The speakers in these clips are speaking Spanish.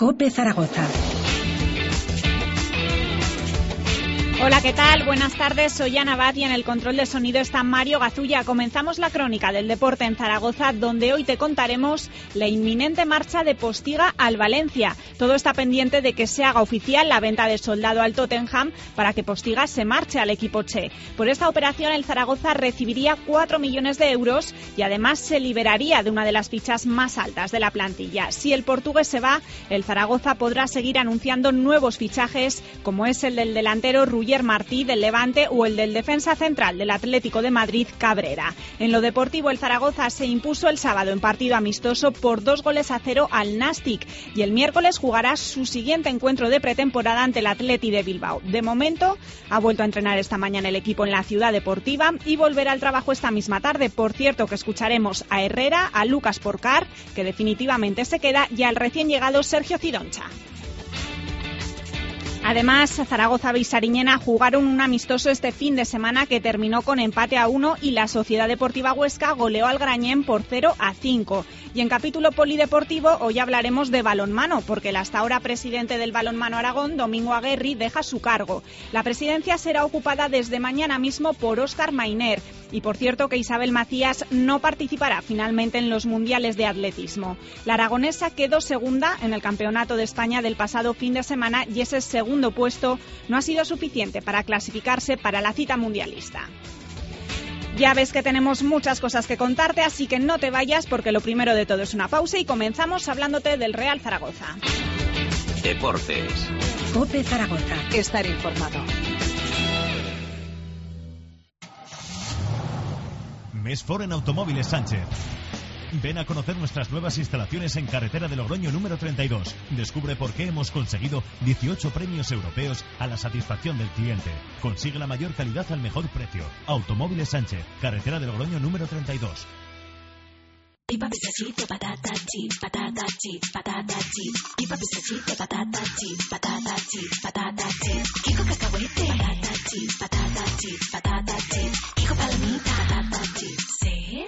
COPE Zaragoza. Hola, ¿qué tal? Buenas tardes, soy Ana Abad y en el control de sonido está Mario Gazulla. Comenzamos la crónica del deporte en Zaragoza, donde hoy te contaremos la inminente marcha de Postiga al Valencia. Todo está pendiente de que se haga oficial la venta de Soldado al Tottenham para que Postiga se marche al equipo che. Por esta operación el Zaragoza recibiría 4 millones de euros y además se liberaría de una de las fichas más altas de la plantilla. Si el portugués se va, el Zaragoza podrá seguir anunciando nuevos fichajes, como es el del delantero Ruller Martí del Levante o el del defensa central del Atlético de Madrid, Cabrera. En lo deportivo, el Zaragoza se impuso el sábado en partido amistoso por 2-0 al Nastic y el miércoles jugará su siguiente encuentro de pretemporada ante el Atleti de Bilbao. De momento, ha vuelto a entrenar esta mañana el equipo en la ciudad deportiva y volverá al trabajo esta misma tarde. Por cierto, que escucharemos a Herrera, a Lucas Porcar, que definitivamente se queda, y al recién llegado Sergio Cidoncha. Además, Zaragoza y Sariñena jugaron un amistoso este fin de semana que terminó con empate a 1 y la Sociedad Deportiva Huesca goleó al Grañén por 0-5. Y en capítulo polideportivo hoy hablaremos de balonmano, porque el hasta ahora presidente del Balonmano Aragón, Domingo Aguerri, deja su cargo. La presidencia será ocupada desde mañana mismo por Óscar Mainer. Y por cierto que Isabel Macías no participará finalmente en los mundiales de atletismo. La aragonesa quedó segunda en el Campeonato de España del pasado fin de semana y ese segundo puesto no ha sido suficiente para clasificarse para la cita mundialista. Ya ves que tenemos muchas cosas que contarte, así que no te vayas porque lo primero de todo es una pausa y comenzamos hablándote del Real Zaragoza. Deportes. COPE Zaragoza. Estar informado. Mes For en Automóviles Sánchez. Ven a conocer nuestras nuevas instalaciones en Carretera de Logroño número 32. Descubre por qué hemos conseguido 18 premios europeos a la satisfacción del cliente. Consigue la mayor calidad al mejor precio. Automóviles Sánchez, Carretera de Logroño número 32. Pipa pisacito, patata chip, patata chip, patata chip. Pipa pisacito, patata chip, patata chip, patata chip. Kiko cacahuete, patata chip, patata chip, patata chip. Kiko palomita, patata chip. ¿Sí?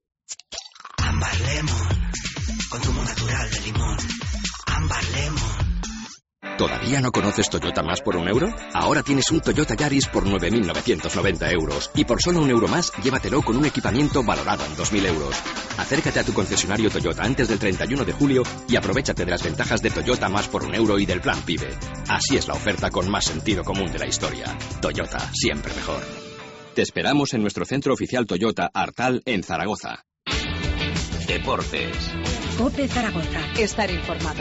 Ámbar Lemon, consumo natural de limón. Ámbar Lemon. ¿Todavía no conoces Toyota más por €1? Ahora tienes un Toyota Yaris por 9.990 euros. Y por solo €1 más, llévatelo con un equipamiento valorado en 2.000 euros. Acércate a tu concesionario Toyota antes del 31 de julio y aprovéchate de las ventajas de Toyota más por €1 y del plan PIBE. Así es la oferta con más sentido común de la historia. Toyota, siempre mejor. Te esperamos en nuestro centro oficial Toyota Artal en Zaragoza. Deportes. COPE Zaragoza. Estar informado.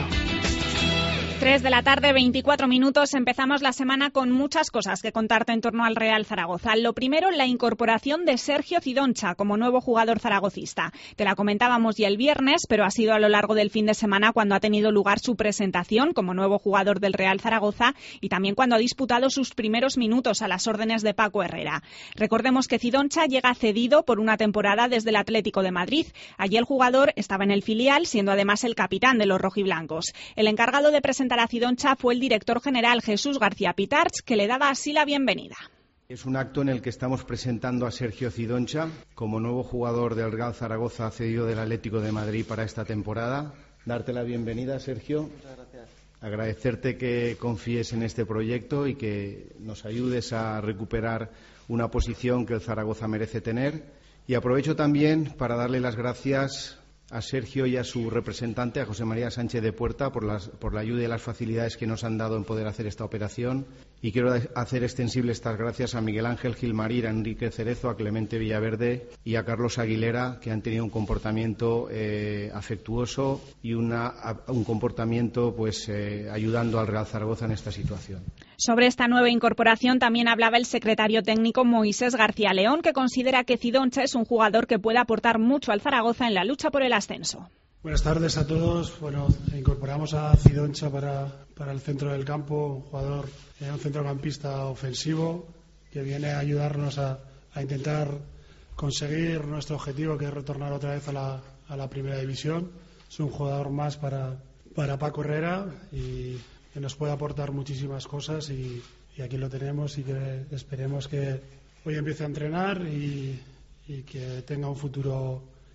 3 de la tarde, 24 minutos. Empezamos la semana con muchas cosas que contarte en torno al Real Zaragoza. Lo primero, la incorporación de Sergio Cidoncha como nuevo jugador zaragocista. Te la comentábamos ya el viernes, pero ha sido a lo largo del fin de semana cuando ha tenido lugar su presentación como nuevo jugador del Real Zaragoza y también cuando ha disputado sus primeros minutos a las órdenes de Paco Herrera. Recordemos que Cidoncha llega cedido por una temporada desde el Atlético de Madrid. Allí el jugador estaba en el filial, siendo además el capitán de los rojiblancos. El encargado de presentar a Cidoncha fue el director general Jesús García Pitarch, que le daba así la bienvenida. Es un acto en el que estamos presentando a Sergio Cidoncha como nuevo jugador del Real Zaragoza cedido del Atlético de Madrid para esta temporada. Darte la bienvenida, Sergio. Muchas gracias. Agradecerte que confíes en este proyecto y que nos ayudes a recuperar una posición que el Zaragoza merece tener. Y aprovecho también para darle las gracias a Sergio y a su representante, a José María Sánchez de Puerta, por la ayuda y las facilidades que nos han dado en poder hacer esta operación. Y quiero hacer extensible estas gracias a Miguel Ángel Gilmarín, a Enrique Cerezo, a Clemente Villaverde y a Carlos Aguilera, que han tenido un comportamiento afectuoso y un comportamiento ayudando al Real Zaragoza en esta situación. Sobre esta nueva incorporación también hablaba el secretario técnico Moisés García León, que considera que Cidoncha es un jugador que puede aportar mucho al Zaragoza en la lucha por el ascenso. Buenas tardes a todos. Bueno, incorporamos a Cidoncha para el centro del campo, un jugador, un centrocampista ofensivo que viene a ayudarnos a intentar conseguir nuestro objetivo, que es retornar otra vez a la primera división. Es un jugador más para Paco Herrera y que nos puede aportar muchísimas cosas y aquí lo tenemos y que esperemos que hoy empiece a entrenar y que tenga un futuro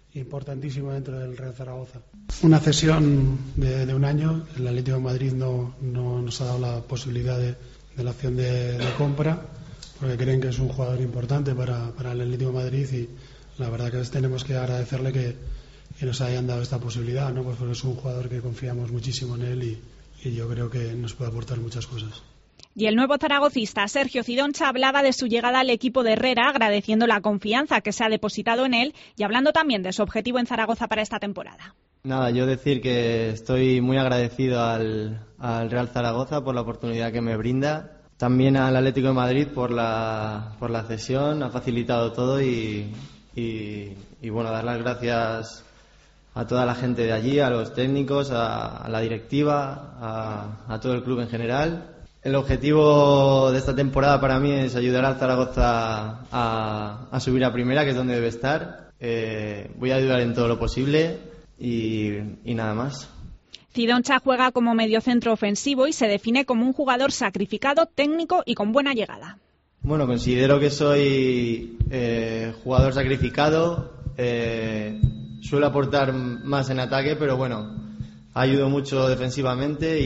importantísimo dentro del Real Zaragoza. Una cesión de un año. El Atlético de Madrid no nos ha dado la posibilidad de la opción de compra, porque creen que es un jugador importante para el Atlético de Madrid, y la verdad que tenemos que agradecerle que nos hayan dado esta posibilidad, ¿no? Pues porque es un jugador que confiamos muchísimo en él y yo creo que nos puede aportar muchas cosas. Y el nuevo zaragocista Sergio Cidoncha hablaba de su llegada al equipo de Herrera, agradeciendo la confianza que se ha depositado en él y hablando también de su objetivo en Zaragoza para esta temporada. Nada, yo decir que estoy muy agradecido al Real Zaragoza por la oportunidad que me brinda, también al Atlético de Madrid por la cesión, ha facilitado todo y bueno, dar las gracias a toda la gente de allí, a los técnicos, a la directiva, a todo el club en general. El objetivo de esta temporada para mí es ayudar al Zaragoza a subir a primera, que es donde debe estar. Voy a ayudar en todo lo posible y nada más. Cidoncha juega como mediocentro ofensivo y se define como un jugador sacrificado, técnico y con buena llegada. Bueno, considero que soy jugador sacrificado. Suelo aportar más en ataque, pero bueno, ayudo mucho defensivamente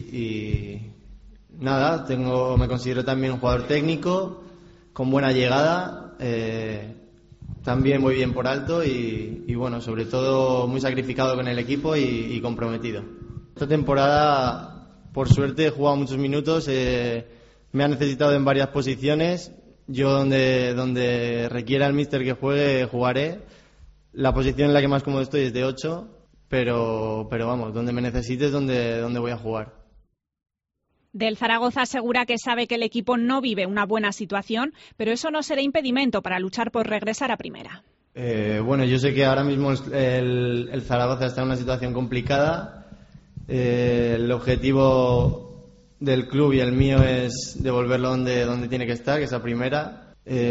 y nada, me considero también un jugador técnico, con buena llegada, también voy bien por alto y bueno, sobre todo muy sacrificado con el equipo y comprometido. Esta temporada, por suerte, he jugado muchos minutos, me ha necesitado en varias posiciones, yo donde requiera el míster que juegue, jugaré. La posición en la que más cómodo estoy es de 8, pero vamos, donde me necesites, donde voy a jugar. Del Zaragoza asegura que sabe que el equipo no vive una buena situación, pero eso no será impedimento para luchar por regresar a primera. Bueno, yo sé que ahora mismo el Zaragoza está en una situación complicada. El objetivo del club y el mío es devolverlo donde tiene que estar, que es a primera,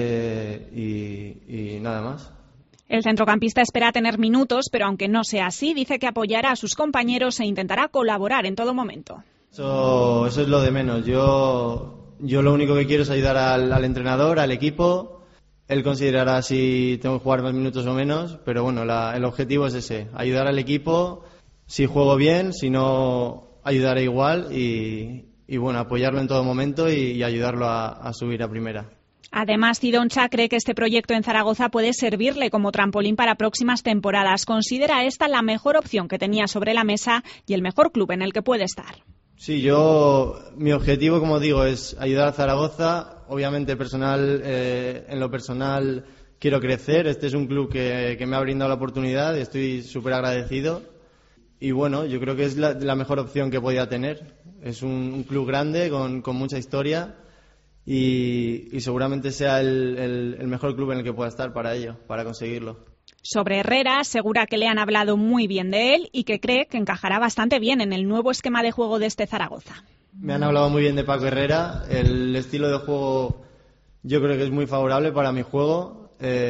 y nada más. El centrocampista espera tener minutos, pero aunque no sea así, dice que apoyará a sus compañeros e intentará colaborar en todo momento. Eso es lo de menos. Yo lo único que quiero es ayudar al entrenador, al equipo. Él considerará si tengo que jugar más minutos o menos, pero bueno, el objetivo es ese, ayudar al equipo. Si juego bien, si no, ayudaré igual y bueno, apoyarlo en todo momento y ayudarlo a subir a primera. Además, Cidoncha cree que este proyecto en Zaragoza puede servirle como trampolín para próximas temporadas. Considera esta la mejor opción que tenía sobre la mesa y el mejor club en el que puede estar. Sí, mi objetivo, como digo, es ayudar a Zaragoza. Obviamente en lo personal quiero crecer. Este es un club que me ha brindado la oportunidad y estoy súper agradecido. Y bueno, yo creo que es la mejor opción que podía tener. Es un club grande con mucha historia. Y seguramente sea el mejor club en el que pueda estar para ello, para conseguirlo. Sobre Herrera, asegura que le han hablado muy bien de él y que cree que encajará bastante bien en el nuevo esquema de juego de este Zaragoza. Me han hablado muy bien de Paco Herrera. El estilo de juego yo creo que es muy favorable para mi juego.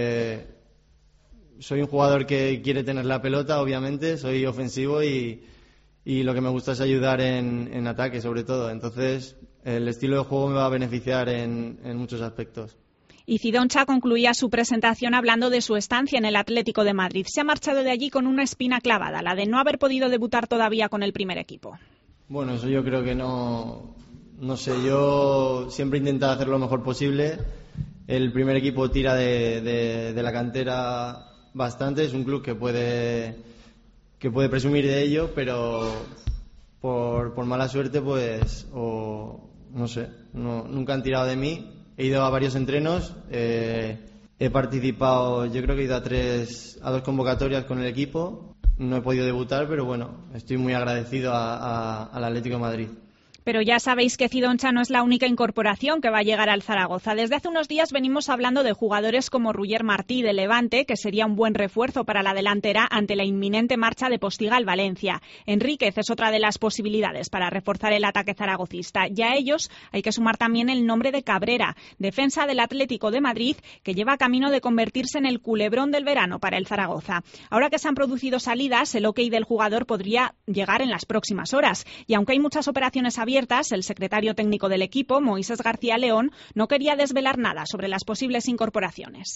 Soy un jugador que quiere tener la pelota, obviamente. Soy ofensivo y lo que me gusta es ayudar en ataque, sobre todo. Entonces, el estilo de juego me va a beneficiar en muchos aspectos. Y Cidoncha concluía su presentación hablando de su estancia en el Atlético de Madrid. Se ha marchado de allí con una espina clavada, la de no haber podido debutar todavía con el primer equipo. Bueno, eso yo creo que no sé, yo siempre he intentado hacer lo mejor posible. El primer equipo tira de la cantera bastante, es un club que puede presumir de ello, pero por mala suerte, pues, no sé, nunca han tirado de mí. He ido a varios entrenos, he participado, yo creo que he ido a 2 convocatorias con el equipo. No he podido debutar, pero bueno, estoy muy agradecido al Atlético de Madrid. Pero ya sabéis que Cidoncha no es la única incorporación que va a llegar al Zaragoza. Desde hace unos días venimos hablando de jugadores como Ruller Martí de Levante, que sería un buen refuerzo para la delantera ante la inminente marcha de Postiga al Valencia. Enríquez es otra de las posibilidades para reforzar el ataque zaragocista. Y a ellos hay que sumar también el nombre de Cabrera, defensa del Atlético de Madrid, que lleva camino de convertirse en el culebrón del verano para el Zaragoza. Ahora que se han producido salidas, el ok del jugador podría llegar en las próximas horas. Y aunque hay muchas operaciones abiertas, el secretario técnico del equipo, Moisés García León, no quería desvelar nada sobre las posibles incorporaciones.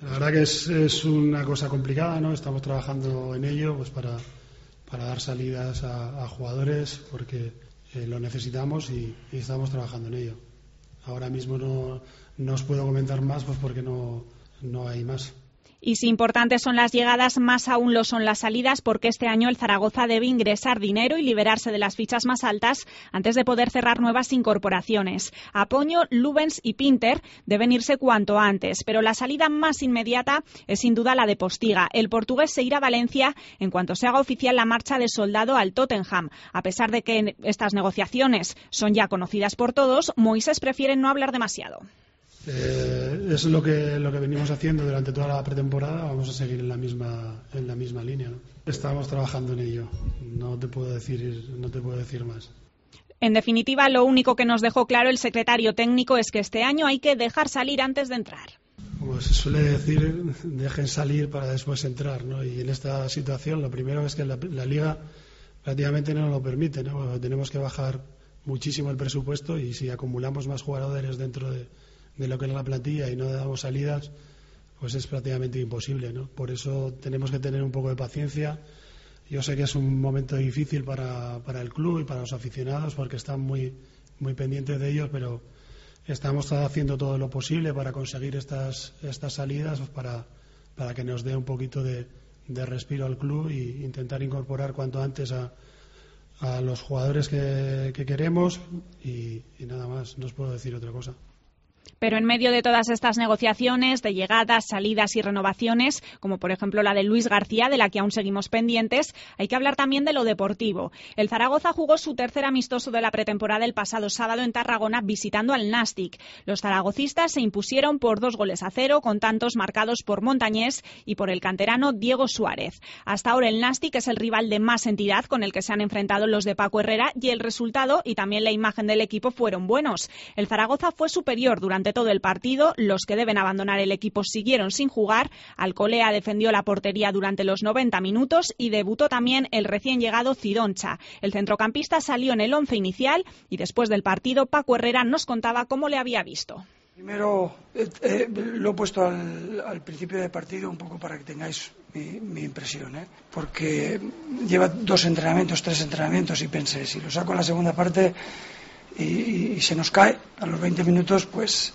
La verdad que es una cosa complicada, ¿no? Estamos trabajando en ello pues para dar salidas a jugadores porque lo necesitamos y estamos trabajando en ello. Ahora mismo no os puedo comentar más pues porque no hay más. Y si importantes son las llegadas, más aún lo son las salidas, porque este año el Zaragoza debe ingresar dinero y liberarse de las fichas más altas antes de poder cerrar nuevas incorporaciones. Apoño, Lubens y Pinter deben irse cuanto antes, pero la salida más inmediata es sin duda la de Postiga. El portugués se irá a Valencia en cuanto se haga oficial la marcha de Soldado al Tottenham. A pesar de que estas negociaciones son ya conocidas por todos, Moisés prefiere no hablar demasiado. Es lo que venimos haciendo durante toda la pretemporada. Vamos a seguir en la misma línea, ¿no? Estamos trabajando en ello. No te puedo decir más. En definitiva, lo único que nos dejó claro el secretario técnico es que este año hay que dejar salir antes de entrar. Como se suele decir, dejen salir para después entrar, ¿no? Y en esta situación lo primero es que la Liga prácticamente no lo permite, ¿no? Tenemos que bajar muchísimo el presupuesto y si acumulamos más jugadores dentro de lo que es la plantilla y no damos salidas, pues es prácticamente imposible, ¿no? Por eso tenemos que tener un poco de paciencia. Yo sé que es un momento difícil para el club y para los aficionados porque están muy pendientes de ellos, pero estamos haciendo todo lo posible para conseguir estas salidas para que nos dé un poquito de respiro al club e intentar incorporar cuanto antes a los jugadores que queremos y nada más, no os puedo decir otra cosa. Pero en medio de todas estas negociaciones de llegadas, salidas y renovaciones, como por ejemplo la de Luis García, de la que aún seguimos pendientes, hay que hablar también de lo deportivo. El Zaragoza jugó su tercer amistoso de la pretemporada el pasado sábado en Tarragona visitando al Nàstic. Los zaragocistas se impusieron por 2-0 con tantos marcados por Montañés y por el canterano Diego Suárez. Hasta ahora el Nàstic es el rival de más entidad con el que se han enfrentado los de Paco Herrera y el resultado y también la imagen del equipo fueron buenos. El Zaragoza fue superior durante todo el partido, los que deben abandonar el equipo siguieron sin jugar, Alcolea defendió la portería durante los 90 minutos y debutó también el recién llegado Cidoncha. El centrocampista salió en el 11 inicial y después del partido Paco Herrera nos contaba cómo le había visto. Primero lo he puesto al principio del partido un poco para que tengáis mi impresión, porque lleva 3 entrenamientos y pensé, si lo saco en la segunda parte y se nos cae a los 20 minutos, pues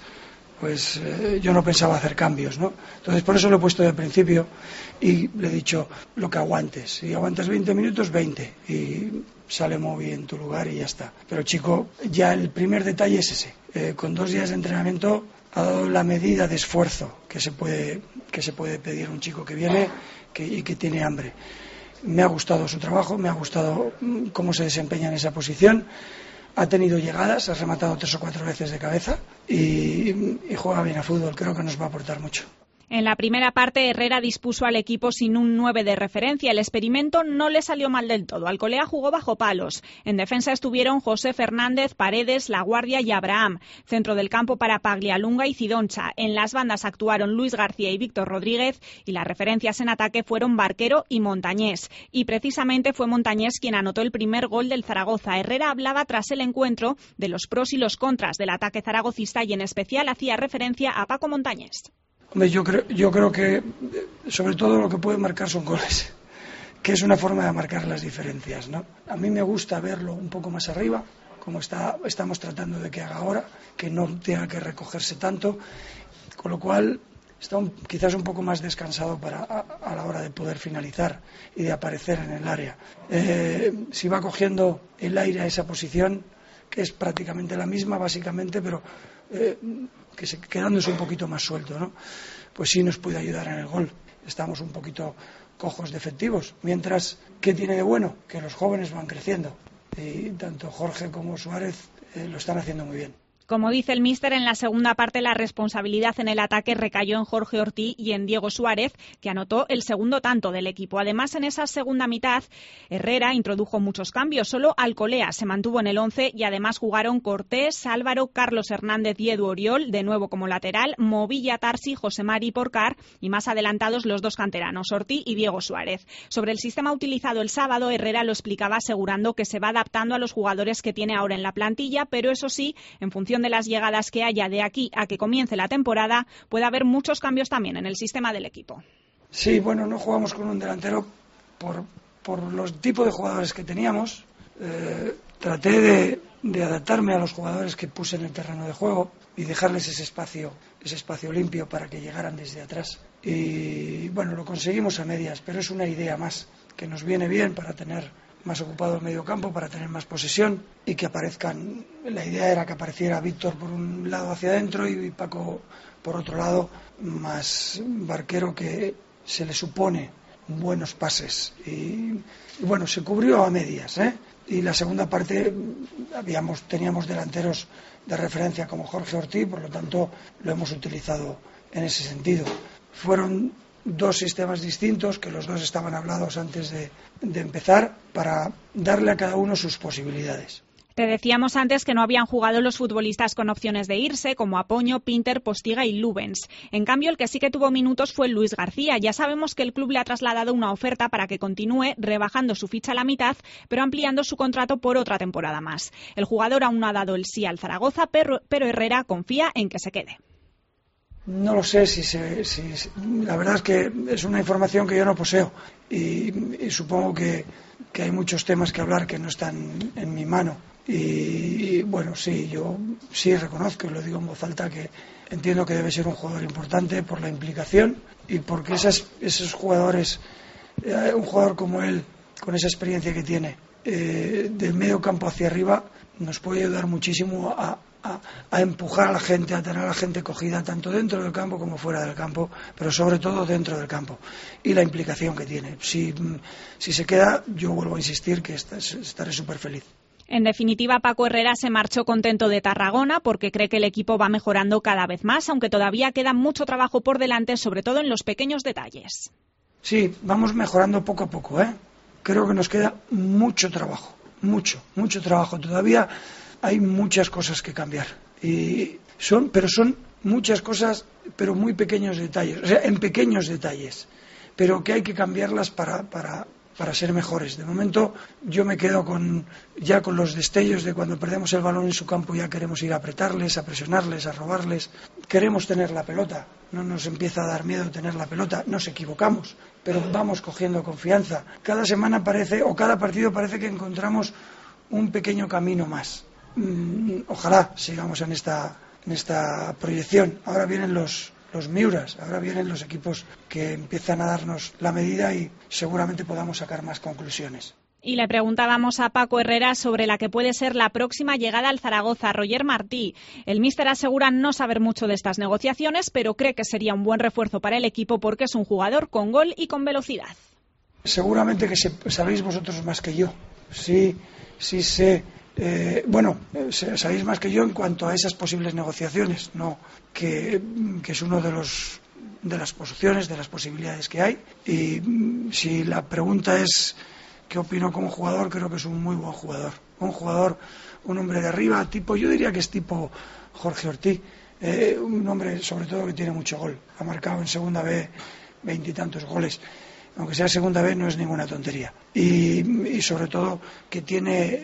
yo no pensaba hacer cambios, ¿no? Entonces por eso lo he puesto de principio y le he dicho lo que aguantes. Si aguantas 20 minutos, 20 y sale muy bien tu lugar y ya está. Pero chico, ya el primer detalle es ese. Con 2 días de entrenamiento ha dado la medida de esfuerzo que se puede pedir un chico que viene y que tiene hambre. Me ha gustado su trabajo, me ha gustado cómo se desempeña en esa posición. Ha tenido llegadas, ha rematado 3 o 4 veces de cabeza y juega bien a fútbol, creo que nos va a aportar mucho. En la primera parte, Herrera dispuso al equipo sin un 9 de referencia. El experimento no le salió mal del todo. Alcolea jugó bajo palos. En defensa estuvieron José Fernández, Paredes, La Guardia y Abraham. Centro del campo para Paglialunga y Cidoncha. En las bandas actuaron Luis García y Víctor Rodríguez y las referencias en ataque fueron Barquero y Montañés. Y precisamente fue Montañés quien anotó el primer gol del Zaragoza. Herrera hablaba tras el encuentro de los pros y los contras del ataque zaragocista y en especial hacía referencia a Paco Montañés. Hombre, yo creo que sobre todo lo que puede marcar son goles, que es una forma de marcar las diferencias, ¿no? A mí me gusta verlo un poco más arriba, como estamos tratando de que haga ahora, que no tenga que recogerse tanto, con lo cual está quizás un poco más descansado a la hora de poder finalizar y de aparecer en el área. Si va cogiendo el aire a esa posición, que es prácticamente la misma básicamente, pero quedándose un poquito más suelto, ¿no? Pues sí nos puede ayudar en el gol. Estamos un poquito cojos de efectivos, mientras, ¿qué tiene de bueno? Que los jóvenes van creciendo y tanto Jorge como Suárez lo están haciendo muy bien. Como dice el míster, en la segunda parte la responsabilidad en el ataque recayó en Jorge Ortí y en Diego Suárez, que anotó el segundo tanto del equipo. Además, en esa segunda mitad, Herrera introdujo muchos cambios. Solo Alcolea se mantuvo en el 11 y además jugaron Cortés, Álvaro, Carlos Hernández y Edu Oriol, de nuevo como lateral, Movilla, Tarsi, José Mari Porcar y más adelantados los 2 canteranos, Ortí y Diego Suárez. Sobre el sistema utilizado el sábado, Herrera lo explicaba asegurando que se va adaptando a los jugadores que tiene ahora en la plantilla, pero eso sí, en función función de las llegadas que haya de aquí a que comience la temporada, puede haber muchos cambios también en el sistema del equipo. Sí, bueno, no jugamos con un delantero por los tipos de jugadores que teníamos. Traté de adaptarme a los jugadores que puse en el terreno de juego y dejarles ese espacio limpio para que llegaran desde atrás. Y bueno, lo conseguimos a medias, pero es una idea más que nos viene bien para tener más ocupado el medio campo, para tener más posesión y que aparezcan. La idea era que apareciera Víctor por un lado hacia adentro y Paco por otro lado, más barquero, que se le supone buenos pases. Y bueno, se cubrió a medias, Y la segunda parte teníamos delanteros de referencia como Jorge Ortiz, por lo tanto lo hemos utilizado en ese sentido. Fueron dos sistemas distintos, que los dos estaban hablados antes de empezar, para darle a cada uno sus posibilidades. Te decíamos antes que no habían jugado los futbolistas con opciones de irse, como Apoño, Pinter, Postiga y Lubens. En cambio, el que sí que tuvo minutos fue Luis García. Ya sabemos que el club le ha trasladado una oferta para que continúe, rebajando su ficha a la mitad, pero ampliando su contrato por otra temporada más. El jugador aún no ha dado el sí al Zaragoza, pero Herrera confía en que se quede. No lo sé la verdad es que es una información que yo no poseo y supongo que hay muchos temas que hablar que no están en mi mano. Y bueno, sí, yo sí reconozco y lo digo en voz alta que entiendo que debe ser un jugador importante por la implicación y porque esos jugadores, un jugador como él, con esa experiencia que tiene, del medio campo hacia arriba, nos puede ayudar muchísimo a empujar a la gente, a tener a la gente cogida tanto dentro del campo como fuera del campo, pero sobre todo dentro del campo, y la implicación que tiene. Si se queda, yo vuelvo a insistir que estaré súper feliz. En definitiva, Paco Herrera se marchó contento de Tarragona porque cree que el equipo va mejorando cada vez más, aunque todavía queda mucho trabajo por delante, sobre todo en los pequeños detalles. Sí, vamos mejorando poco a poco, Creo que nos queda mucho trabajo, mucho trabajo. Todavía hay muchas cosas que cambiar. Pero son muchas cosas, pero muy pequeños detalles, o sea, en pequeños detalles, pero que hay que cambiarlas para ser mejores. De momento yo me quedo con los destellos de cuando perdemos el balón en su campo, ya queremos ir a apretarles, a presionarles, a robarles. Queremos tener la pelota, no nos empieza a dar miedo tener la pelota, nos equivocamos, pero vamos cogiendo confianza. Cada semana cada partido parece que encontramos un pequeño camino más. Ojalá sigamos en esta proyección. Ahora vienen los Miuras, ahora vienen los equipos que empiezan a darnos la medida y seguramente podamos sacar más conclusiones. Y le preguntábamos a Paco Herrera sobre la que puede ser la próxima llegada al Zaragoza. Roger Martí, el míster asegura no saber mucho de estas negociaciones, pero cree que sería un buen refuerzo para el equipo porque es un jugador con gol y con velocidad. Seguramente que sabéis vosotros más que yo. Sí sé. Sabéis más que yo en cuanto a esas posibles negociaciones, no que es uno de las posiciones, de las posibilidades que hay. Y si la pregunta es qué opino como jugador, creo que es un muy buen jugador. Un hombre de arriba, yo diría que es tipo Jorge Ortiz, un hombre sobre todo que tiene mucho gol. Ha marcado en segunda B 20 y tantos goles. Aunque sea segunda vez, no es ninguna tontería. Y sobre todo que tiene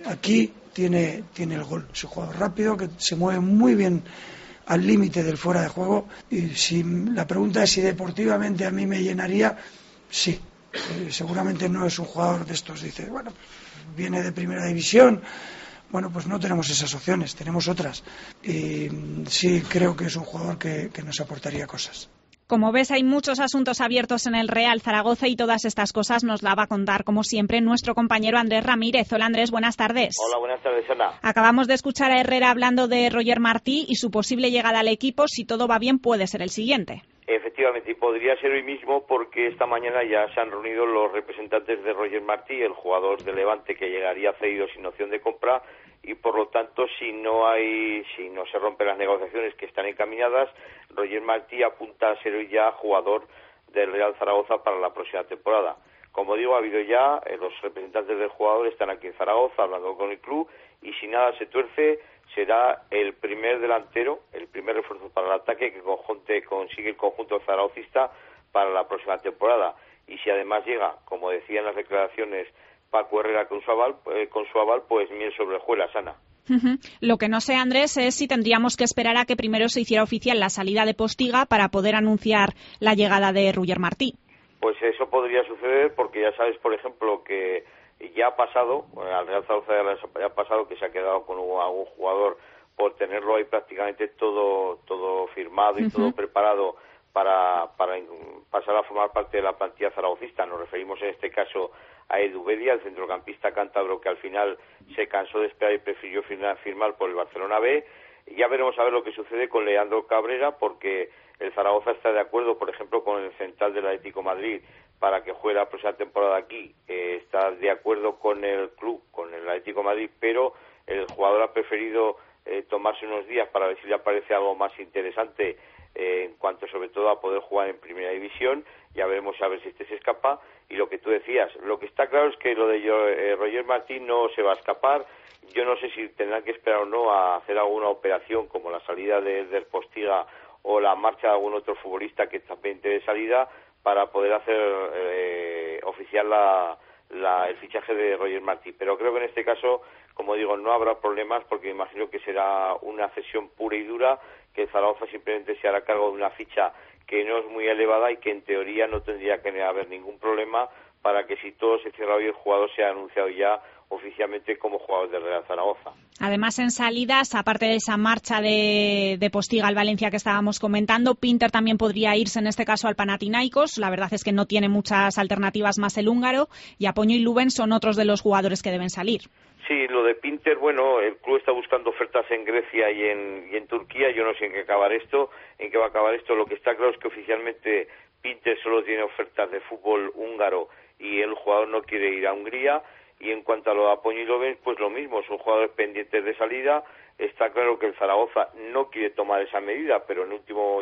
el gol. Es un jugador rápido, que se mueve muy bien al límite del fuera de juego. Y si la pregunta es si deportivamente a mí me llenaría, sí. Seguramente no es un jugador de estos. Dice, bueno, viene de primera división. Bueno, pues no tenemos esas opciones, tenemos otras. Y sí creo que es un jugador que nos aportaría cosas. Como ves, hay muchos asuntos abiertos en el Real Zaragoza y todas estas cosas nos la va a contar, como siempre, nuestro compañero Andrés Ramírez. Hola Andrés, buenas tardes. Hola, buenas tardes, Ana. Acabamos de escuchar a Herrera hablando de Roger Martí y su posible llegada al equipo. Si todo va bien, puede ser el siguiente. Efectivamente, y podría ser hoy mismo porque esta mañana ya se han reunido los representantes de Roger Martí, el jugador de Levante que llegaría cedido sin opción de compra, y por lo tanto si no se rompen las negociaciones que están encaminadas, Roger Martí apunta a ser hoy ya jugador del Real Zaragoza para la próxima temporada. Como digo, ha habido ya los representantes del jugador están aquí en Zaragoza hablando con el club y si nada se tuerce será el primer delantero, el primer refuerzo para el ataque que consigue el conjunto zaragocista para la próxima temporada. Y si además llega, como decían las declaraciones Paco Herrera con su aval, pues miel sobre hojuelas, Ana. Lo que no sé, Andrés, es si tendríamos que esperar a que primero se hiciera oficial la salida de Postiga para poder anunciar la llegada de Roger Martí. Pues eso podría suceder porque ya sabes, por ejemplo, que ya ha pasado, al Real Zaragoza ya ha pasado que se ha quedado con algún jugador por tenerlo ahí prácticamente todo firmado y todo preparado para pasar a formar parte de la plantilla zaragocista. Nos referimos en este caso a Edu Bedia, el centrocampista cántabro que al final se cansó de esperar y prefirió firmar por el Barcelona B. Ya veremos a ver lo que sucede con Leandro Cabrera, porque el Zaragoza está de acuerdo, por ejemplo, con el central del Atlético de Madrid para que juegue la próxima temporada aquí. Está de acuerdo con el club, con el Atlético de Madrid, pero el jugador ha preferido tomarse unos días para ver si le aparece algo más interesante en cuanto sobre todo a poder jugar en primera división. Ya veremos a ver si este se escapa. Y lo que tú decías, lo que está claro es que lo de Roger Martí no se va a escapar. Yo no sé si tendrán que esperar o no a hacer alguna operación como la salida del Postiga o la marcha de algún otro futbolista que también esté de salida para poder hacer oficial el fichaje de Roger Martí. Pero creo que en este caso, como digo, no habrá problemas porque me imagino que será una cesión pura y dura, que el Zaragoza simplemente se hará cargo de una ficha que no es muy elevada y que en teoría no tendría que haber ningún problema para que si todo se cierra hoy el jugador sea anunciado ya oficialmente como jugador del Real Zaragoza. Además, en salidas, aparte de esa marcha de Postiga al Valencia que estábamos comentando, Pinter también podría irse en este caso al Panathinaikos. La verdad es que no tiene muchas alternativas más el húngaro, y Apoño y Luben son otros de los jugadores que deben salir. Sí, lo de Pinter, bueno, el club está buscando ofertas en Grecia y en Turquía. Yo no sé en qué va a acabar esto. Lo que está claro es que oficialmente Pinter solo tiene ofertas de fútbol húngaro y el jugador no quiere ir a Hungría. Y en cuanto a lo de Apoño y Lovens, pues lo mismo, son jugadores pendientes de salida. Está claro que el Zaragoza no quiere tomar esa medida, pero en último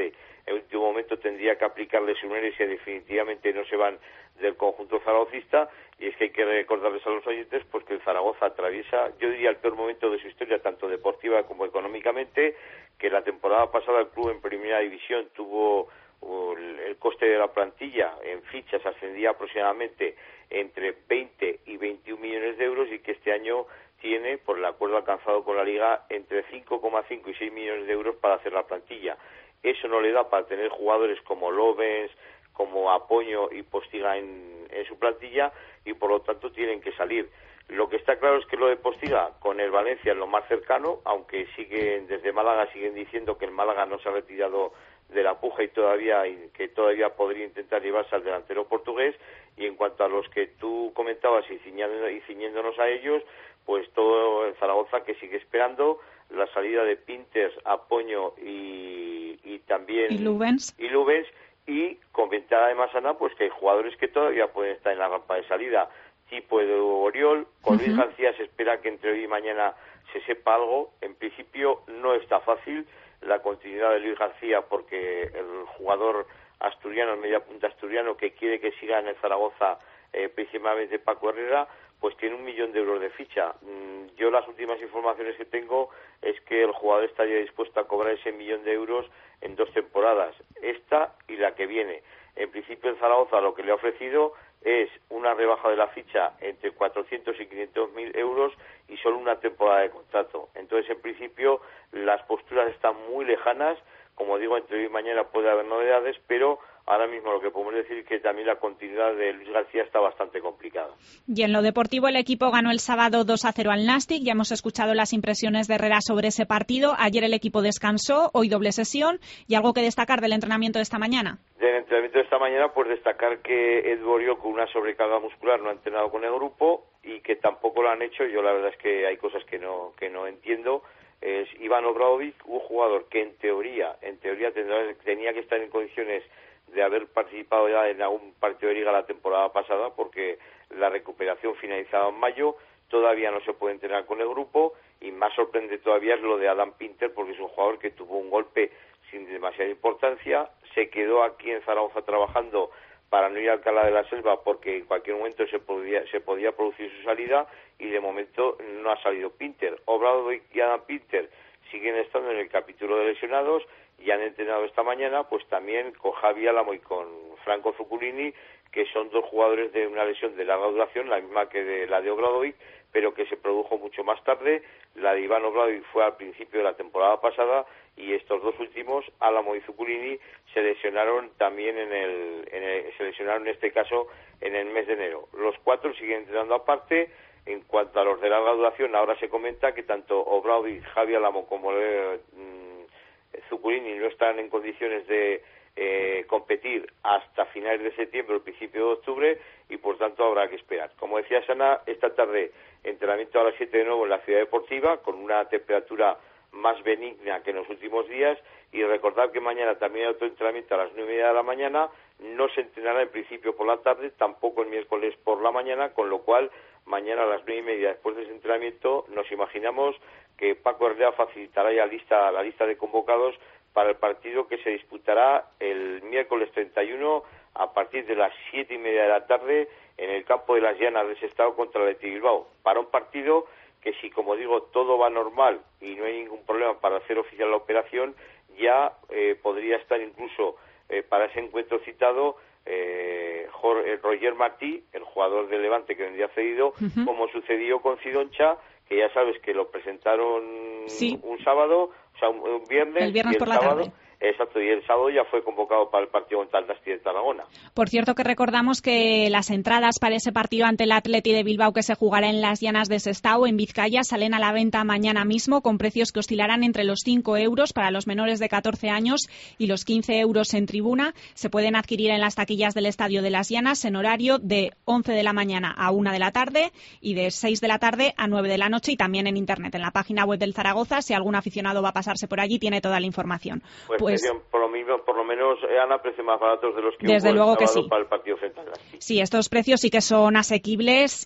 momento tendría que aplicarles un ERE si definitivamente no se van del conjunto zaragocista. Y es que hay que recordarles a los oyentes pues que el Zaragoza atraviesa, yo diría, el peor momento de su historia, tanto deportiva como económicamente, que la temporada pasada el club en primera división tuvo el coste de la plantilla en fichas ascendía aproximadamente entre 20 y 21 millones de euros y que este año tiene, por el acuerdo alcanzado con la Liga, entre 5,5 y 6 millones de euros para hacer la plantilla. Eso no le da para tener jugadores como Lovens, como Apoño y Postiga en su plantilla, y por lo tanto tienen que salir. Lo que está claro es que lo de Postiga con el Valencia es lo más cercano, aunque desde Málaga siguen diciendo que el Málaga no se ha retirado de la puja y que todavía podría intentar llevarse al delantero portugués. Y en cuanto a los que tú comentabas y ciñéndonos a ellos, pues todo el Zaragoza que sigue esperando la salida de Pinters, Apoño y también Lubens. Y comentar además, Ana, pues que hay jugadores que todavía pueden estar en la rampa de salida, tipo Edu Oriol. Con Luis García se espera que entre hoy y mañana se sepa algo. En principio no está fácil la continuidad de Luis García porque el jugador asturiano, el mediapunta asturiano que quiere que siga en el Zaragoza, principalmente Paco Herrera, pues tiene 1 millón de euros de ficha. Yo las últimas informaciones que tengo es que el jugador estaría dispuesto a cobrar ese 1 millón de euros en 2 temporadas, esta y la que viene. En principio el Zaragoza lo que le ha ofrecido es una rebaja de la ficha entre 400 y 500.000 euros y solo una temporada de contrato. Entonces, en principio, las posturas están muy lejanas. Como digo, entre hoy y mañana puede haber novedades, pero ahora mismo lo que podemos decir es que también la continuidad de Luis García está bastante complicada. Y en lo deportivo, el equipo ganó el sábado 2-0 al Nastic. Ya hemos escuchado las impresiones de Herrera sobre ese partido. Ayer el equipo descansó, hoy doble sesión. ¿Y algo que destacar del entrenamiento de esta mañana? Del entrenamiento de esta mañana, pues destacar que Edu Oriol, con una sobrecarga muscular, no ha entrenado con el grupo y que tampoco lo han hecho. Yo la verdad es que hay cosas que no entiendo. Es Iván Obradovic, un jugador que en teoría tenía que estar en condiciones de haber participado ya en algún partido de Liga la temporada pasada, porque la recuperación finalizaba en mayo. Todavía no se puede entrenar con el grupo, y más sorprendente todavía es lo de Adam Pinter, porque es un jugador que tuvo un golpe sin demasiada importancia, se quedó aquí en Zaragoza trabajando para no ir a Alcalá de la Selva, porque en cualquier momento se podía producir su salida, y de momento no ha salido Pinter. Obradovic y Adam Pinter siguen estando en el capítulo de lesionados y han entrenado esta mañana pues también con Javi Álamo y con Franco Zuculini, que son 2 jugadores de una lesión de larga duración, la misma que de la de Obradovic, pero que se produjo mucho más tarde. La de Iván Obradovic fue al principio de la temporada pasada y estos dos últimos, Álamo y Zuculini, se lesionaron también se lesionaron en este caso en el mes de enero. Los 4 siguen entrenando aparte. En cuanto a los de larga duración, ahora se comenta que tanto Obradovic, Javi Álamo como Zuculini no están en condiciones de competir hasta finales de septiembre o principio de octubre y por tanto habrá que esperar. Como decía Sana, esta tarde entrenamiento a las 7 de nuevo en la Ciudad Deportiva con una temperatura más benigna que en los últimos días y recordar que mañana también hay otro entrenamiento a las 9:30 de la mañana, no se entrenará en principio por la tarde, tampoco el miércoles por la mañana, con lo cual mañana a las 9:30 después de ese entrenamiento nos imaginamos que Paco Herrera facilitará ya la lista de convocados para el partido que se disputará el miércoles 31 a partir de las 7:30 de la tarde en el campo de las Llanas de Sestao contra el Athletic Bilbao, para un partido que si, como digo, todo va normal y no hay ningún problema para hacer oficial la operación, ya podría estar incluso para ese encuentro citado Roger Martí, el jugador del Levante que vendría cedido, como sucedió con Cidoncha, que ya sabes que lo presentaron un sábado, o sea, un viernes. El viernes y el por la sábado, tarde. Exacto, y el sábado ya fue convocado para el partido contra el Nasti de Tarragona. Por cierto, que recordamos que las entradas para ese partido ante el Athletic de Bilbao que se jugará en las Llanas de Sestao, en Vizcaya, salen a la venta mañana mismo con precios que oscilarán entre los 5 euros para los menores de 14 años y los 15 euros en tribuna. Se pueden adquirir en las taquillas del Estadio de las Llanas en horario de 11 de la mañana a 1 de la tarde y de 6 de la tarde a 9 de la noche y también en Internet, en la página web del Zaragoza. Si algún aficionado va a pasarse por allí, tiene toda la información. Pues por lo menos, Ana, precios más baratos de los que desde hubo luego el que sábado sí. para el partido frente al Nasti. Sí, estos precios sí que son asequibles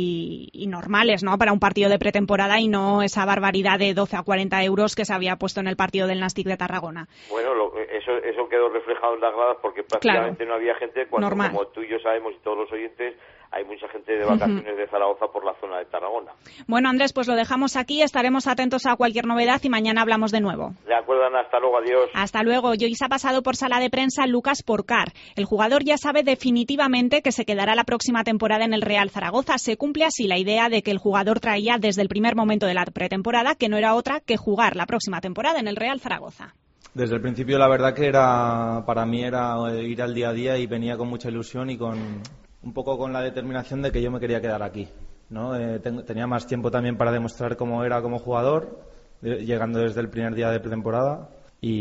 y normales, ¿no?, para un partido de pretemporada y no esa barbaridad de 12 a 40 euros que se había puesto en el partido del Nastic de Tarragona. Bueno, eso quedó reflejado en las gradas porque prácticamente no había gente cuando, normal, como tú y yo sabemos y todos los oyentes, hay mucha gente de vacaciones de Zaragoza por la zona de Tarragona. Bueno, Andrés, pues lo dejamos aquí, estaremos atentos a cualquier novedad y mañana hablamos de nuevo. De acuerdo, Ana, hasta luego, adiós. Hasta luego. Y hoy se ha pasado por sala de prensa Lucas Porcar. El jugador ya sabe definitivamente que se quedará la próxima temporada en el Real Zaragoza. Se cumple así la idea de que el jugador traía desde el primer momento de la pretemporada, que no era otra que jugar la próxima temporada en el Real Zaragoza. Desde el principio la verdad que para mí era ir al día a día y venía con mucha ilusión y un poco con la determinación de que yo me quería quedar aquí, ¿no? Tenía más tiempo también para demostrar cómo era como jugador, llegando desde el primer día de pretemporada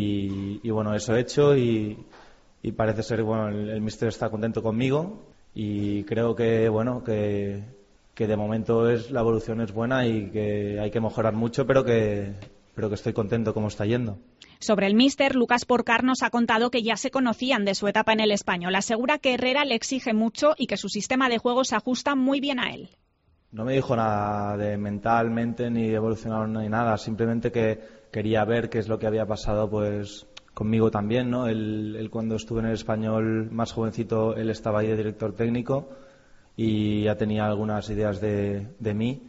y bueno, eso he hecho y parece ser, bueno, el míster está contento conmigo y creo que, bueno, que de momento la evolución es buena y que hay que mejorar mucho, pero que estoy contento cómo está yendo. Sobre el míster, Lucas Porcar nos ha contado que ya se conocían de su etapa en el Español. Asegura que Herrera le exige mucho y que su sistema de juego se ajusta muy bien a él. No me dijo nada de mentalmente ni evolucionar ni nada, simplemente que quería ver qué es lo que había pasado pues conmigo también, ¿no? Él cuando estuve en el Español más jovencito, él estaba ahí de director técnico y ya tenía algunas ideas de mí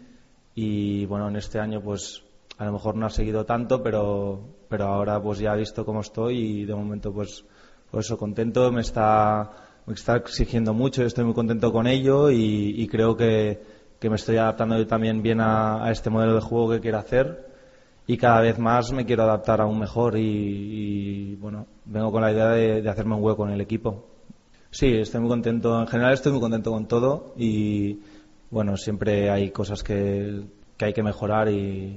y bueno, en este año pues a lo mejor no ha seguido tanto, pero ahora pues ya ha visto cómo estoy y de momento pues eso, contento, me está exigiendo mucho, estoy muy contento con ello y creo que me estoy adaptando yo también bien a este modelo de juego que quiero hacer y cada vez más me quiero adaptar aún mejor y bueno, vengo con la idea de hacerme un hueco en el equipo. Sí, estoy muy contento, en general estoy muy contento con todo y bueno, siempre hay cosas que hay que mejorar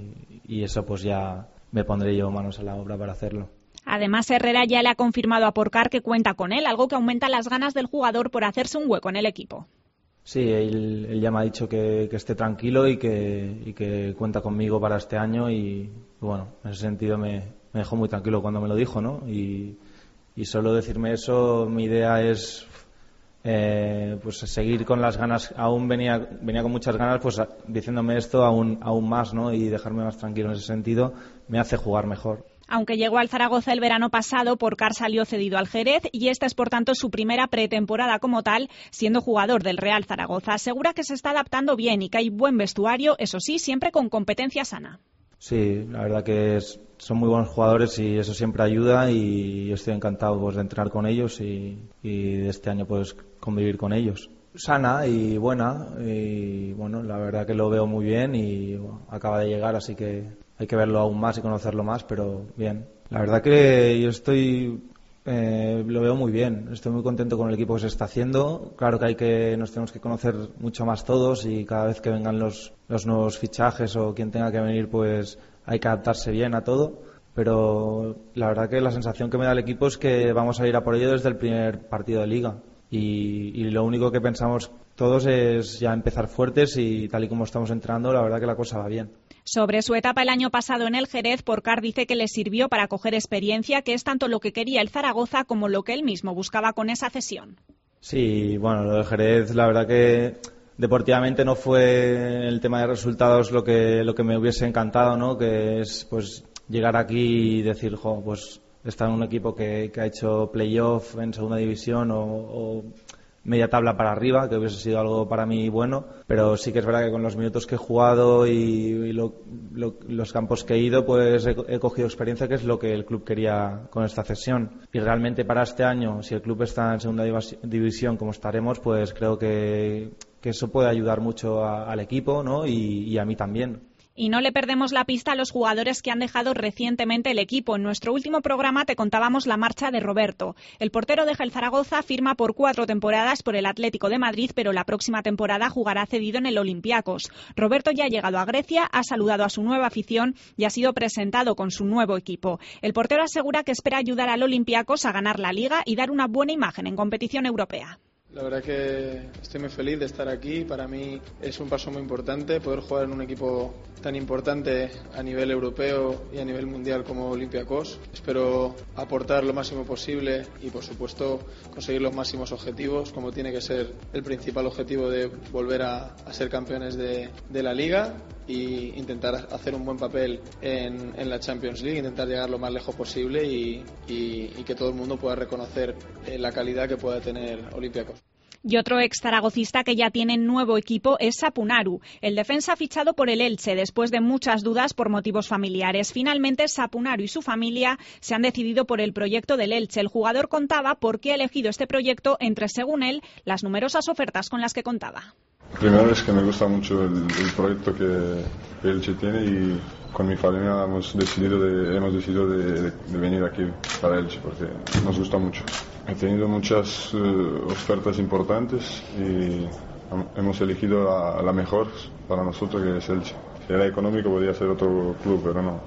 y eso pues ya me pondré yo manos a la obra para hacerlo. Además, Herrera ya le ha confirmado a Porcar que cuenta con él, algo que aumenta las ganas del jugador por hacerse un hueco en el equipo. Sí, él ya me ha dicho que esté tranquilo y que cuenta conmigo para este año y bueno, en ese sentido me dejó muy tranquilo cuando me lo dijo, ¿no? Y solo decirme eso, mi idea es pues seguir con las ganas, aún venía con muchas ganas, pues diciéndome esto aún más, ¿no? Y dejarme más tranquilo en ese sentido me hace jugar mejor. Aunque llegó al Zaragoza el verano pasado, Porcar salió cedido al Jerez y esta es por tanto su primera pretemporada como tal, siendo jugador del Real Zaragoza. Asegura que se está adaptando bien y que hay buen vestuario, eso sí, siempre con competencia sana. Sí, la verdad que son muy buenos jugadores y eso siempre ayuda y yo estoy encantado pues de entrenar con ellos y de este año pues convivir con ellos. sana y buena, y bueno, la verdad que lo veo muy bien y acaba de llegar, así que hay que verlo aún más y conocerlo más, pero bien. La verdad que yo lo veo muy bien, estoy muy contento con el equipo que se está haciendo. Claro que nos tenemos que conocer mucho más todos y cada vez que vengan los nuevos fichajes o quien tenga que venir, pues hay que adaptarse bien a todo, pero la verdad que la sensación que me da el equipo es que vamos a ir a por ello desde el primer partido de Liga y lo único que pensamos todos es ya empezar fuertes y tal y como estamos entrenando, la verdad que la cosa va bien. Sobre su etapa el año pasado en el Jerez, Porcar dice que le sirvió para coger experiencia, que es tanto lo que quería el Zaragoza como lo que él mismo buscaba con esa cesión. Sí, bueno, lo del Jerez, la verdad que deportivamente no fue el tema de resultados lo que me hubiese encantado, ¿no? Que es pues llegar aquí y decir, pues estar en un equipo que ha hecho playoff en segunda división o media tabla para arriba, que hubiese sido algo para mí bueno, pero sí que es verdad que con los minutos que he jugado y los campos que he ido, pues he cogido experiencia, que es lo que el club quería con esta cesión. Y realmente para este año, si el club está en segunda división como estaremos, pues creo que eso puede ayudar mucho al equipo, ¿no? y a mí también. Y no le perdemos la pista a los jugadores que han dejado recientemente el equipo. En nuestro último programa te contábamos la marcha de Roberto. El portero deja el Zaragoza, firma por 4 temporadas por el Atlético de Madrid, pero la próxima temporada jugará cedido en el Olympiacos. Roberto ya ha llegado a Grecia, ha saludado a su nueva afición y ha sido presentado con su nuevo equipo. El portero asegura que espera ayudar al Olympiacos a ganar la Liga y dar una buena imagen en competición europea. La verdad que estoy muy feliz de estar aquí. Para mí es un paso muy importante poder jugar en un equipo tan importante a nivel europeo y a nivel mundial como Olympiacos. Espero aportar lo máximo posible y, por supuesto, conseguir los máximos objetivos, como tiene que ser el principal objetivo de volver a ser campeones de la Liga e intentar hacer un buen papel en la Champions League, intentar llegar lo más lejos posible y que todo el mundo pueda reconocer la calidad que pueda tener Olympiacos. Y otro ex-zaragocista que ya tiene nuevo equipo es Sapunaru. El defensa ha fichado por el Elche después de muchas dudas por motivos familiares. Finalmente, Sapunaru y su familia se han decidido por el proyecto del Elche. El jugador contaba por qué ha elegido este proyecto entre, según él, las numerosas ofertas con las que contaba. Primero es que me gusta mucho el proyecto que Elche tiene y con mi familia hemos decidido de venir aquí para Elche porque nos gusta mucho. He tenido muchas ofertas importantes y hemos elegido la mejor para nosotros, que es Elche. Si era económico podría ser otro club, pero no.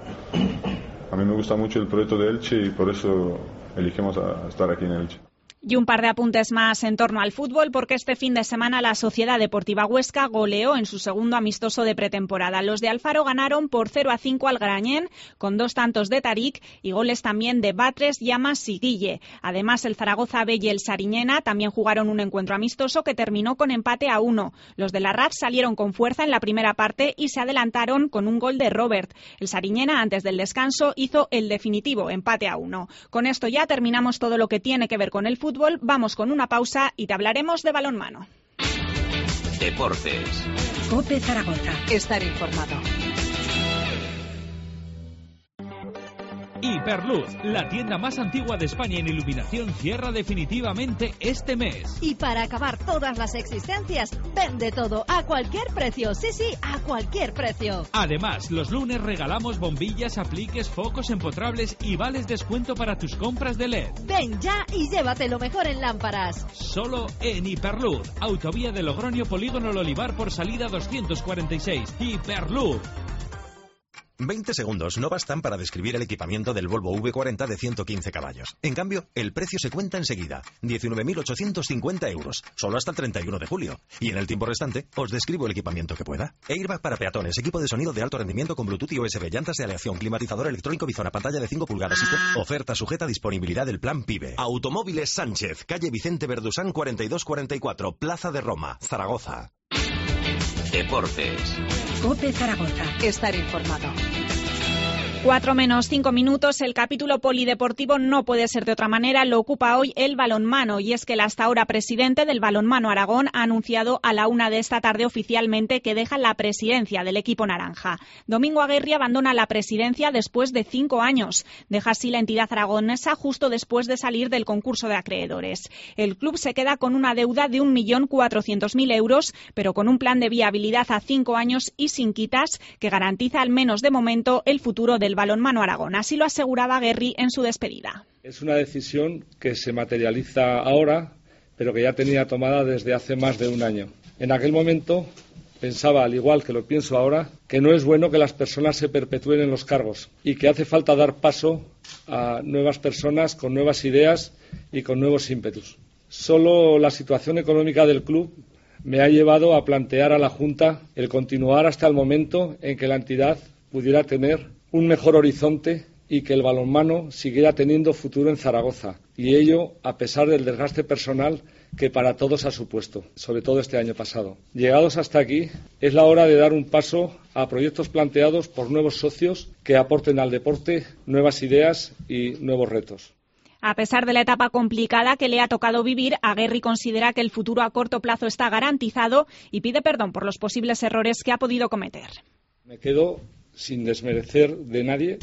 A mí me gusta mucho el proyecto de Elche y por eso elegimos estar aquí en Elche. Y un par de apuntes más en torno al fútbol, porque este fin de semana la Sociedad Deportiva Huesca goleó en su segundo amistoso de pretemporada. Los de Alfaro ganaron por 0-5 al Grañén, con 2 tantos de Tarik y goles también de Batres, Llamas y Guille. Además, el Zaragoza B y el Sariñena también jugaron un encuentro amistoso que terminó con empate a 1. Los de la RAF salieron con fuerza en la primera parte y se adelantaron con un gol de Robert. El Sariñena, antes del descanso, hizo el definitivo empate a 1. Con esto ya terminamos todo lo que tiene que ver con el fútbol. Vamos con una pausa y te hablaremos de balonmano. Deportes. COPE Zaragoza. Estar informado. Hiperluz, la tienda más antigua de España en iluminación, cierra definitivamente este mes. Y para acabar todas las existencias, vende todo a cualquier precio. Sí, a cualquier precio. Además, los lunes regalamos bombillas, apliques, focos empotrables y vales descuento para tus compras de LED. Ven ya y llévate lo mejor en lámparas. Solo en Hiperluz, autovía de Logroño, Polígono El Olivar por salida 246. Hiperluz. 20 segundos no bastan para describir el equipamiento del Volvo V40 de 115 caballos. En cambio, el precio se cuenta enseguida. 19.850 euros, solo hasta el 31 de julio. Y en el tiempo restante, os describo el equipamiento que pueda. Airbag para peatones, equipo de sonido de alto rendimiento con Bluetooth y USB, llantas de aleación, climatizador electrónico bizona, pantalla de 5 pulgadas. Oferta sujeta a disponibilidad del plan PIBE. Automóviles Sánchez, calle Vicente Verdusán 4244, Plaza de Roma, Zaragoza. Deportes. COPE Zaragoza. Estar informado. 4 menos 5 minutos, el capítulo polideportivo no puede ser de otra manera, lo ocupa hoy el balonmano, y es que el hasta ahora presidente del Balonmano Aragón ha anunciado a la 1 de esta tarde oficialmente que deja la presidencia del equipo naranja. Domingo Aguerri abandona la presidencia después de 5 años. Deja así la entidad aragonesa justo después de salir del concurso de acreedores. El club se queda con una deuda de 1.400.000 euros, pero con un plan de viabilidad a 5 años y sin quitas que garantiza al menos de momento el futuro del Balonmano Aragón. Así lo aseguraba Aguerri en su despedida. Es una decisión que se materializa ahora, pero que ya tenía tomada desde hace más de un año. En aquel momento pensaba, al igual que lo pienso ahora, que no es bueno que las personas se perpetúen en los cargos y que hace falta dar paso a nuevas personas con nuevas ideas y con nuevos ímpetus. Solo la situación económica del club me ha llevado a plantear a la Junta el continuar hasta el momento en que la entidad pudiera tener un mejor horizonte y que el balonmano siguiera teniendo futuro en Zaragoza. Y ello a pesar del desgaste personal que para todos ha supuesto, sobre todo este año pasado. Llegados hasta aquí, es la hora de dar un paso a proyectos planteados por nuevos socios que aporten al deporte nuevas ideas y nuevos retos. A pesar de la etapa complicada que le ha tocado vivir, Aguerri considera que el futuro a corto plazo está garantizado y pide perdón por los posibles errores que ha podido cometer. Me quedo, sin desmerecer de nadie,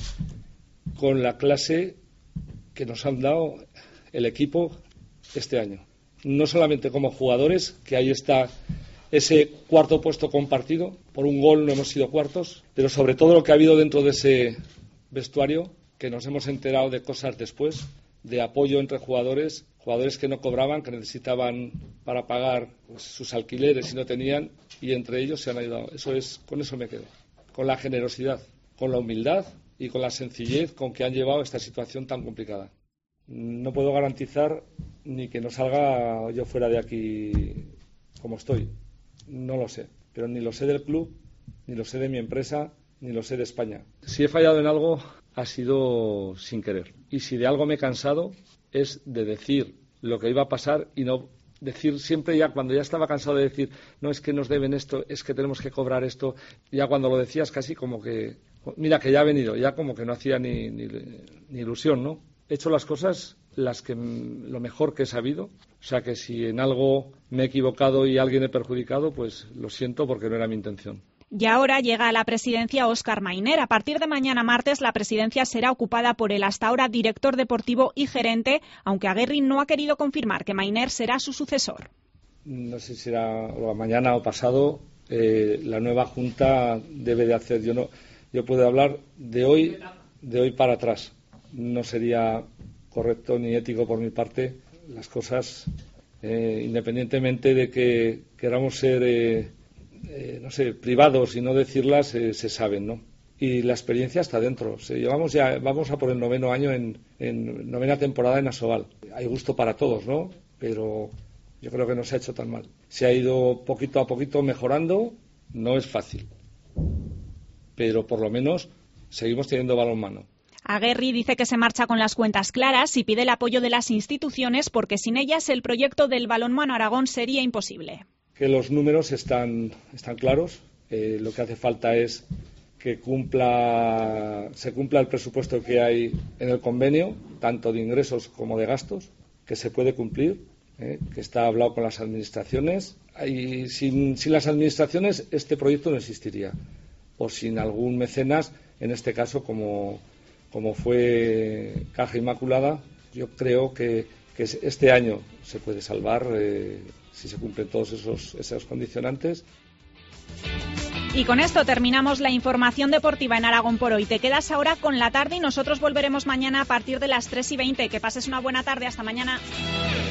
con la clase que nos han dado el equipo este año. No solamente como jugadores, que ahí está ese cuarto puesto compartido, por un gol no hemos sido cuartos, pero sobre todo lo que ha habido dentro de ese vestuario, que nos hemos enterado de cosas después, de apoyo entre jugadores que no cobraban, que necesitaban para pagar sus alquileres y no tenían, y entre ellos se han ayudado. Con eso me quedo, con la generosidad, con la humildad y con la sencillez con que han llevado esta situación tan complicada. No puedo garantizar ni que no salga yo fuera de aquí como estoy, no lo sé, pero ni lo sé del club, ni lo sé de mi empresa, ni lo sé de España. Si he fallado en algo, ha sido sin querer. Y si de algo me he cansado, es de decir lo que iba a pasar y no decir siempre, ya cuando ya estaba cansado de decir, no, es que nos deben esto, es que tenemos que cobrar esto, ya cuando lo decías casi como que, mira que ya ha venido, ya como que no hacía ni ilusión, ¿no? He hecho las cosas lo mejor que he sabido, o sea que si en algo me he equivocado y a alguien he perjudicado, pues lo siento porque no era mi intención. Y ahora llega a la presidencia Óscar Mainer. A partir de mañana martes la presidencia será ocupada por el hasta ahora director deportivo y gerente, aunque Aguerri no ha querido confirmar que Mainer será su sucesor. No sé si será mañana o pasado, la nueva junta debe de hacer. Yo puedo hablar de hoy para atrás. No sería correcto ni ético por mi parte las cosas, independientemente de que queramos ser privados y no decirlas, se saben, ¿no? Y la experiencia está dentro. Vamos a por el 9º año en 9ª temporada en Asobal. Hay gusto para todos, ¿no? Pero yo creo que no se ha hecho tan mal. Se ha ido poquito a poquito mejorando, no es fácil, pero por lo menos seguimos teniendo balonmano. Aguerri dice que se marcha con las cuentas claras y pide el apoyo de las instituciones porque sin ellas el proyecto del Balonmano Aragón sería imposible. Que los números están claros, lo que hace falta es que se cumpla el presupuesto que hay en el convenio, tanto de ingresos como de gastos, que se puede cumplir, que está hablado con las administraciones, y sin las administraciones este proyecto no existiría, o sin algún mecenas, en este caso como fue Caja Inmaculada. Yo creo que este año se puede salvar si se cumplen todos esos condicionantes. Y con esto terminamos la información deportiva en Aragón por hoy. Te quedas ahora con la tarde y nosotros volveremos mañana a partir de las 3:20. Que pases una buena tarde. Hasta mañana.